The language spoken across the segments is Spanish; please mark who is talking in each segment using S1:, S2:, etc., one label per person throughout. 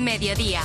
S1: Mediodía.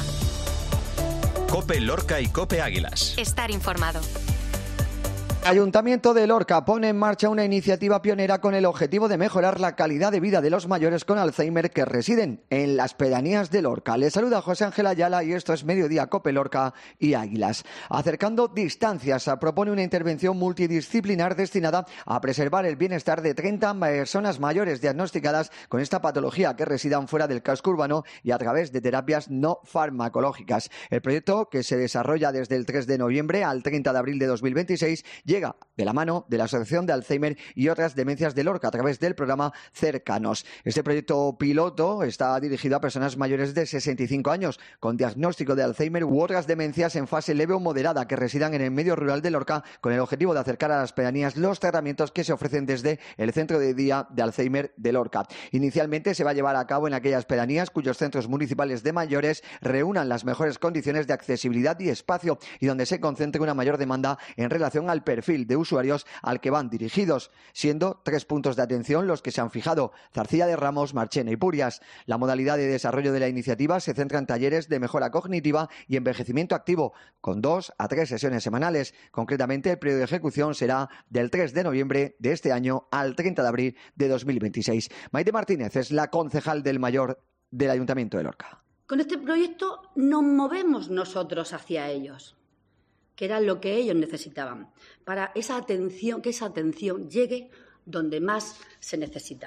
S2: COPE Lorca y COPE Águilas.
S1: Estar informado.
S3: Ayuntamiento de Lorca pone en marcha una iniciativa pionera con el objetivo de mejorar la calidad de vida de los mayores con Alzheimer que residen en las pedanías de Lorca. Les saluda José Ángel Ayala y esto es Mediodía COPE Lorca y Águilas. Acercando distancias, propone una intervención multidisciplinar destinada a preservar el bienestar de 30 personas mayores diagnosticadas con esta patología que residan fuera del casco urbano y a través de terapias no farmacológicas. El proyecto, que se desarrolla desde el 3 de noviembre al 30 de abril de 2026, llega de la mano de la Asociación de Alzheimer y otras demencias de Lorca a través del programa Cercanos. Este proyecto piloto está dirigido a personas mayores de 65 años con diagnóstico de Alzheimer u otras demencias en fase leve o moderada que residan en el medio rural de Lorca, con el objetivo de acercar a las pedanías los tratamientos que se ofrecen desde el Centro de Día de Alzheimer de Lorca. Inicialmente se va a llevar a cabo en aquellas pedanías cuyos centros municipales de mayores reúnan las mejores condiciones de accesibilidad y espacio y donde se concentre una mayor demanda en relación al perfil de usuarios al que van dirigidos, siendo 3 puntos de atención los que se han fijado: Zarcilla de Ramos, Marchena y Purias. La modalidad de desarrollo de la iniciativa se centra en talleres de mejora cognitiva y envejecimiento activo, con 2 a 3 sesiones semanales. Concretamente, el periodo de ejecución será del 3 de noviembre de este año al 30 de abril de 2026. Maite Martínez es la concejal del mayor del Ayuntamiento de Lorca.
S4: Con este proyecto nos movemos nosotros hacia ellos, que era lo que ellos necesitaban, para que esa atención llegue donde más se necesita.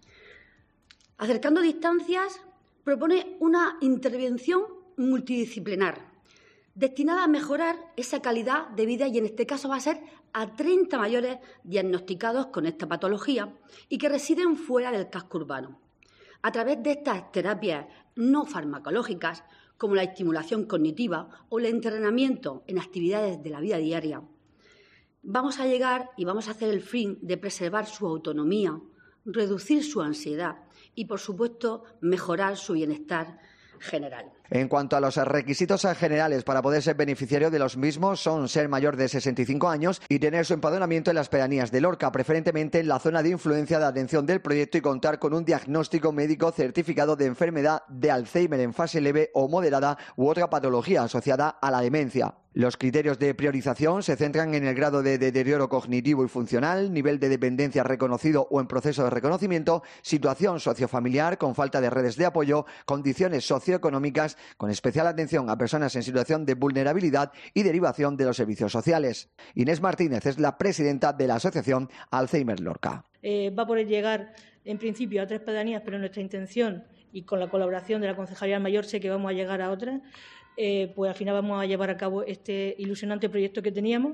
S4: Acercando distancias, propone una intervención multidisciplinar destinada a mejorar esa calidad de vida y en este caso va a ser a 30 mayores diagnosticados con esta patología y que residen fuera del casco urbano. A través de estas terapias no farmacológicas, como la estimulación cognitiva o el entrenamiento en actividades de la vida diaria, vamos a llegar y vamos a hacer el fin de preservar su autonomía, reducir su ansiedad y, por supuesto, mejorar su bienestar general.
S3: En cuanto a los requisitos generales para poder ser beneficiario de los mismos, son ser mayor de 65 años y tener su empadronamiento en las pedanías de Lorca, preferentemente en la zona de influencia de atención del proyecto, y contar con un diagnóstico médico certificado de enfermedad de Alzheimer en fase leve o moderada u otra patología asociada a la demencia. Los criterios de priorización se centran en el grado de deterioro cognitivo y funcional, nivel de dependencia reconocido o en proceso de reconocimiento, situación sociofamiliar con falta de redes de apoyo, condiciones socioeconómicas, con especial atención a personas en situación de vulnerabilidad y derivación de los servicios sociales. Inés Martínez es la presidenta de la Asociación Alzheimer Lorca.
S5: Va a poder llegar en principio a 3 pedanías, pero nuestra intención, y con la colaboración de la Concejalía Mayor sé que vamos a llegar a otras, pues al final vamos a llevar a cabo este ilusionante proyecto que teníamos.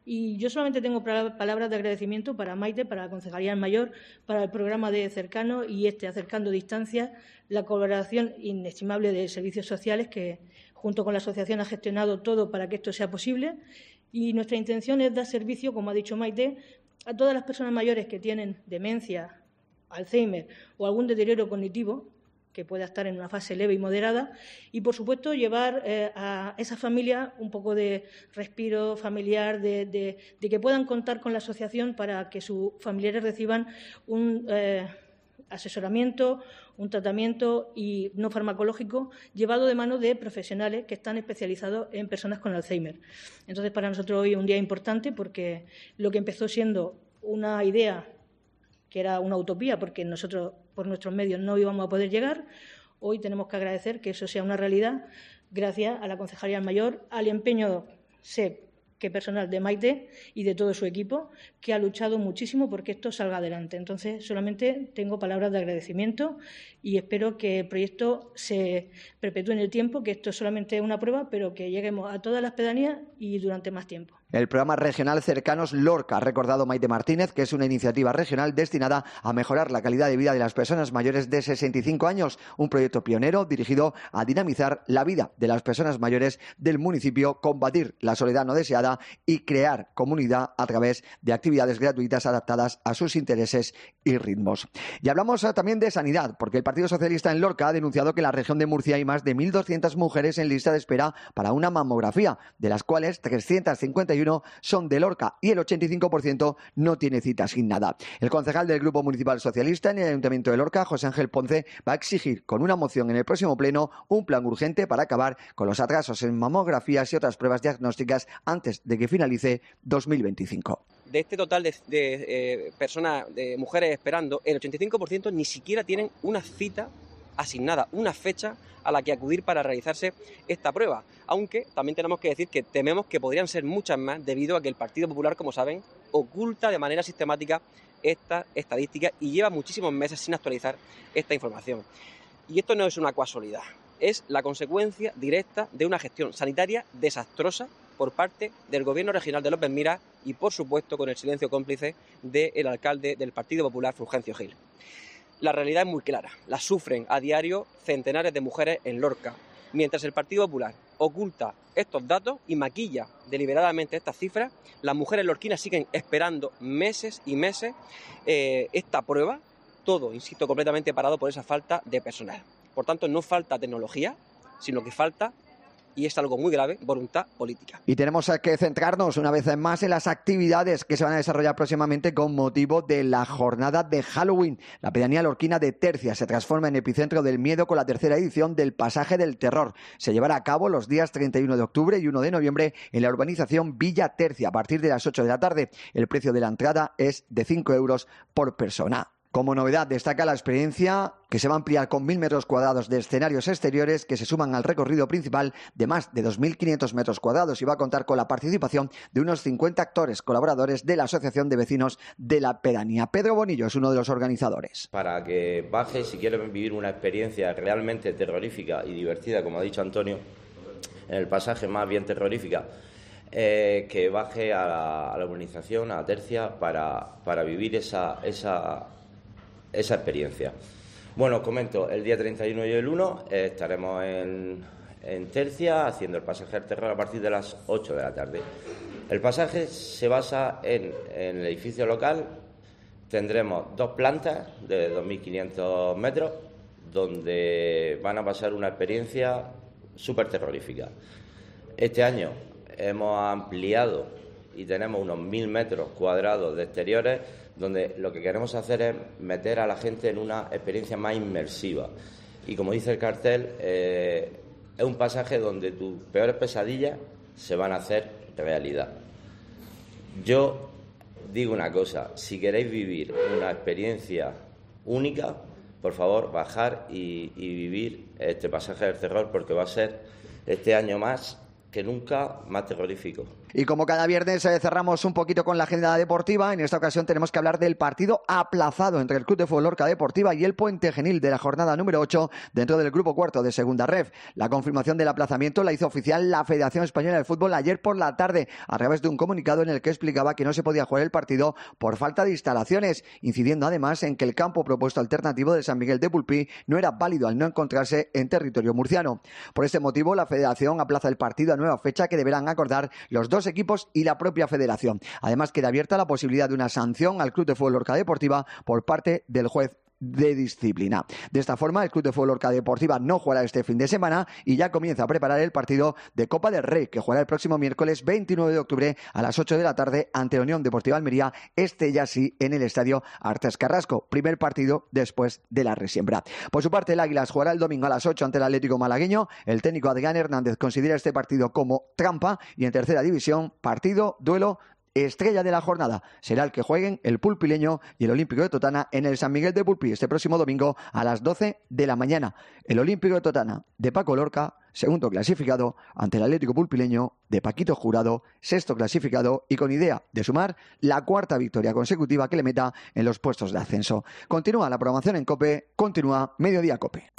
S5: Y yo solamente tengo palabras de agradecimiento para Maite, para la Concejalía Mayor, para el programa de Cercano y Acercando Distancias, la colaboración inestimable de servicios sociales que junto con la asociación ha gestionado todo para que esto sea posible. Y nuestra intención es dar servicio, como ha dicho Maite, a todas las personas mayores que tienen demencia, Alzheimer o algún deterioro cognitivo que pueda estar en una fase leve y moderada, y, por supuesto, llevar a esa familia un poco de respiro familiar, de que puedan contar con la asociación para que sus familiares reciban un asesoramiento, un tratamiento y no farmacológico llevado de mano de profesionales que están especializados en personas con Alzheimer. Entonces, para nosotros hoy es un día importante porque lo que empezó siendo una idea que era una utopía porque nosotros, por nuestros medios, no íbamos a poder llegar, hoy tenemos que agradecer que eso sea una realidad gracias a la Concejalía Mayor, al empeño, sé que personal de Maite y de todo su equipo, que ha luchado muchísimo porque esto salga adelante. Entonces, solamente tengo palabras de agradecimiento y espero que el proyecto se perpetúe en el tiempo, que esto solamente es una prueba, pero que lleguemos a todas las pedanías y durante más tiempo.
S3: El programa regional Cercanos Lorca ha recordado Maite Martínez que es una iniciativa regional destinada a mejorar la calidad de vida de las personas mayores de 65 años, un proyecto pionero dirigido a dinamizar la vida de las personas mayores del municipio, combatir la soledad no deseada y crear comunidad a través de actividades gratuitas adaptadas a sus intereses y ritmos. Y hablamos también de sanidad, porque el Partido Socialista en Lorca ha denunciado que en la región de Murcia hay más de 1.200 mujeres en lista de espera para una mamografía, de las cuales 351 31 son de Lorca y el 85% no tiene cita asignada. El concejal del Grupo Municipal Socialista en el Ayuntamiento de Lorca, José Ángel Ponce, va a exigir con una moción en el próximo pleno un plan urgente para acabar con los atrasos en mamografías y otras pruebas diagnósticas antes de que finalice 2025.
S1: De este total de personas, de mujeres esperando, el 85% ni siquiera tienen una cita asignada, una fecha a la que acudir para realizarse esta prueba. Aunque también tenemos que decir que tememos que podrían ser muchas más debido a que el Partido Popular, como saben, oculta de manera sistemática esta estadística y lleva muchísimos meses sin actualizar esta información. Y esto no es una casualidad, es la consecuencia directa de una gestión sanitaria desastrosa por parte del Gobierno regional de López Miras y, por supuesto, con el silencio cómplice del alcalde del Partido Popular, Fulgencio Gil. La realidad es muy clara, la sufren a diario centenares de mujeres en Lorca, mientras el Partido Popular oculta estos datos y maquilla deliberadamente estas cifras. Las mujeres lorquinas siguen esperando meses y meses esta prueba, todo, insisto, completamente parado por esa falta de personal. Por tanto, no falta tecnología, sino que falta, y es algo muy grave, voluntad política.
S3: Y tenemos que centrarnos una vez más en las actividades que se van a desarrollar próximamente con motivo de la jornada de Halloween. La pedanía lorquina de Tercia se transforma en epicentro del miedo con la tercera edición del Pasaje del Terror. Se llevará a cabo los días 31 de octubre y 1 de noviembre en la urbanización Villa Tercia a partir de las 8 de la tarde. El precio de la entrada es de 5 euros por persona. Como novedad, destaca la experiencia que se va a ampliar con 1.000 metros cuadrados de escenarios exteriores que se suman al recorrido principal de más de 2.500 metros cuadrados y va a contar con la participación de unos 50 actores colaboradores de la Asociación de Vecinos de la Pedanía. Pedro Bonillo es uno de los organizadores.
S6: Para que baje, si quieren vivir una experiencia realmente terrorífica y divertida, como ha dicho Antonio, en el pasaje más bien terrorífica, que baje a la urbanización, a Tercia, para vivir esa experiencia. Bueno, os comento, el día 31 y el 1 estaremos en Tercia haciendo el Pasaje del Terror a partir de las 8 de la tarde. El pasaje se basa en el edificio local. Tendremos 2 plantas de 2.500 metros donde van a pasar una experiencia súper terrorífica. Este año hemos ampliado y tenemos unos 1.000 metros cuadrados de exteriores donde lo que queremos hacer es meter a la gente en una experiencia más inmersiva. Y como dice el cartel, es un pasaje donde tus peores pesadillas se van a hacer realidad. Yo digo una cosa, si queréis vivir una experiencia única, por favor, bajar y vivir este Pasaje del Terror, porque va a ser este año más que nunca más terrorífico.
S3: Y como cada viernes cerramos un poquito con la agenda deportiva, en esta ocasión tenemos que hablar del partido aplazado entre el Club de Fútbol Lorca Deportiva y el Puente Genil de la jornada número 8 dentro del grupo cuarto de Segunda Ref. La confirmación del aplazamiento la hizo oficial la Federación Española de Fútbol ayer por la tarde a través de un comunicado en el que explicaba que no se podía jugar el partido por falta de instalaciones, incidiendo además en que el campo propuesto alternativo de San Miguel de Pulpí no era válido al no encontrarse en territorio murciano. Por este motivo, la Federación aplaza el partido a nueva fecha que deberán acordar los dos equipos y la propia federación. Además, queda abierta la posibilidad de una sanción al Club de Fútbol Lorca Deportiva por parte del juez de disciplina. De esta forma, el Club de Fútbol Lorca Deportiva no jugará este fin de semana y ya comienza a preparar el partido de Copa del Rey, que jugará el próximo miércoles 29 de octubre a las 8 de la tarde ante la Unión Deportiva Almería, ya sí en el estadio Artes Carrasco, primer partido después de la resiembra. Por su parte, el Águilas jugará el domingo a las 8 ante el Atlético malagueño. El técnico Adrián Hernández considera este partido como trampa y en tercera división, duelo estrella de la jornada será el que jueguen el pulpileño y el Olímpico de Totana en el San Miguel de Pulpí este próximo domingo a las 12 de la mañana. El Olímpico de Totana de Paco Lorca, segundo clasificado, ante el Atlético Pulpileño de Paquito Jurado, sexto clasificado y con idea de sumar la cuarta victoria consecutiva que le meta en los puestos de ascenso. Continúa la programación en COPE, continúa Mediodía COPE.